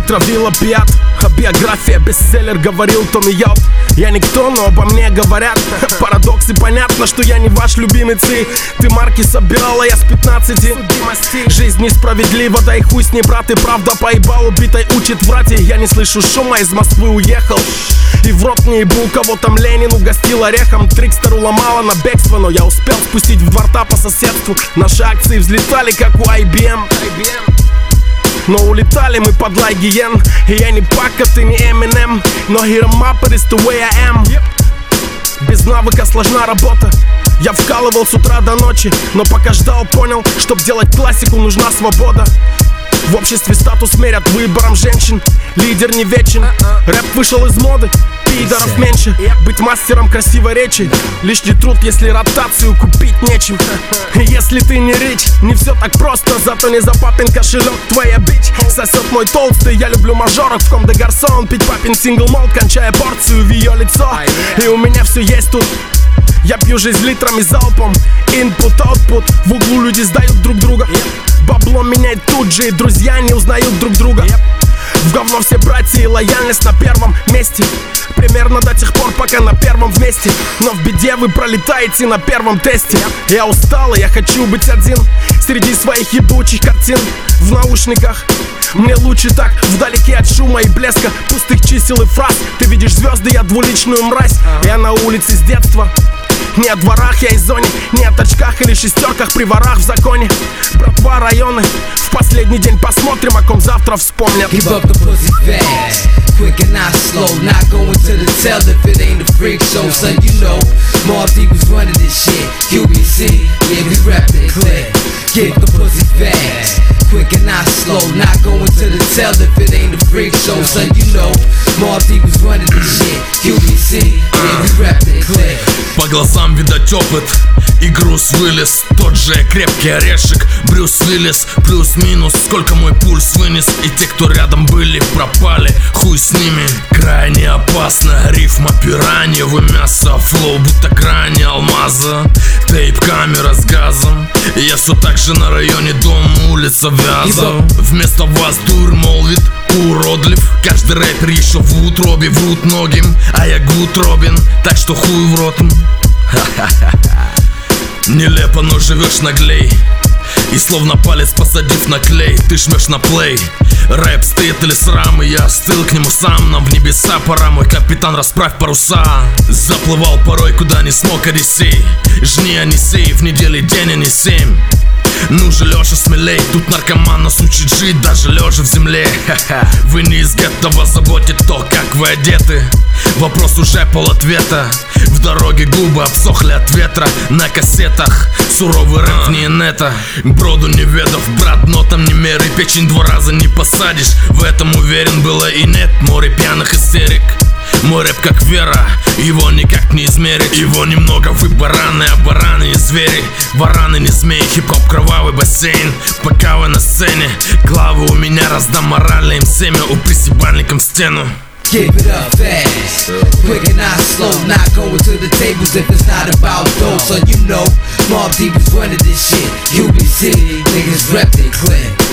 отравил опиат. А биография бестселлер, говорил Томми Ялт. Я никто, но обо мне говорят. Парадокс и понятно, что я не ваш любимый ци. Ты марки собирала, я с 15. Жизнь несправедлива, да и хуй с ней, брат. И правда поебал, убитой учит врать. И я не слышу шума, из Москвы уехал. И в рот не ебу, кого там Ленин угостил орехом. Трикстеру ломала на бегство, но я успел спустить в 2 рта по соседству. Наши акции взлетали, как у IBM. Но улетали мы под лайгиен. И я не Пака, ты не Eminem, но hit 'em up, it is the way I am. Без навыка сложна работа. Я вкалывал с утра до ночи, но пока ждал, понял, чтоб делать классику, нужна свобода. В обществе статус мерят выбором женщин. Лидер не вечен. Рэп вышел из моды, пидоров меньше. Быть мастером красивой речи лишний труд, если ротацию купить нечем. Если ты не рич, не все так просто. Зато не за папин кошелек твоя бич сосет мой толстый. Я люблю мажорок в ком де гарсон. Пить папин сингл молд, кончая порцию в ее лицо. И у меня все есть тут. Я пью жизнь литрами залпом. Input, output. В углу люди сдают друг друга. Бабло меняет тут же, и друзья не узнают друг друга. В говно все братья и лояльность на первом месте. Примерно до тех пор, пока на первом вместе. Но в беде вы пролетаете на первом тесте. Я устал, и я хочу быть один среди своих ебучих картин в наушниках. Мне лучше так, вдалеке от шума и блеска пустых чисел и фраз. Ты видишь звезды, я двуличную мразь. Я на улице с детства. Не о дворах, я из зоне. Не о тачках или шестерках при ворах в законе. Братва, районы. В последний день посмотрим, о ком завтра вспомнят. Give up the pussy fast, quick and not slow. Not going to the tell if it ain't a freak show. Son, you know, Mobb Deep was running this shit. QBC, yeah, we reppin' clear. Give the pussy fast, quick and not slow. Not going to the tell if it ain't a freak show. Son, you know, Mobb Deep was running this shit. QBC, yeah, we reppin' clear. По глазам видать опыт, и груз вылез. Тот же крепкий орешек, Брюс Уиллис. Плюс-минус, сколько мой пульс вынес. И те, кто рядом были, пропали, хуй с ними. Крайне опасно, рифма пираньевый мясо. Флоу, будто грани алмаза. Тейп, камера с газом. И я все так же на районе, дом, улица Вязов. Вместо вас дурь молвит, уродлив. Каждый рэпер еще в утробе, врут многим. А я Гуд Робин, так что хуй в рот. Нелепо, но живешь наглей. И словно палец посадив на клей, ты жмешь на плей. Рэп стыд или срам, и я остыл к нему сам. Нам в небеса пора, мой капитан, расправь паруса. Заплывал порой, куда не смог Одиссей. Жни, а не сей, в неделе день, а не 7. Ну же, Леша, смелей, тут наркоман нас учит жить, даже лежа в земле. Вы не из гетто, вас заботит то, как вы одеты. Вопрос уже полответа. В дороге губы обсохли от ветра. На кассетах суровый рэп не инета. Броду не ведов, брат, но там не меры. Печень 2 раза не посадишь, в этом уверен было и нет. Море пьяных истерик. Мой рэп как вера, его никак не измерить. Его немного, вы бараны, а бараны не звери. Вараны не змеи, хип-хоп кровавый бассейн. Пока вы на сцене, главы у меня, раздам моральное им семя. Упри ебальником в стену. Give it up fast, quick and not slow. Not going to the tables if it's not about those. So you know, Mobb Deep is running this shit. UBC, niggas reppin' clear.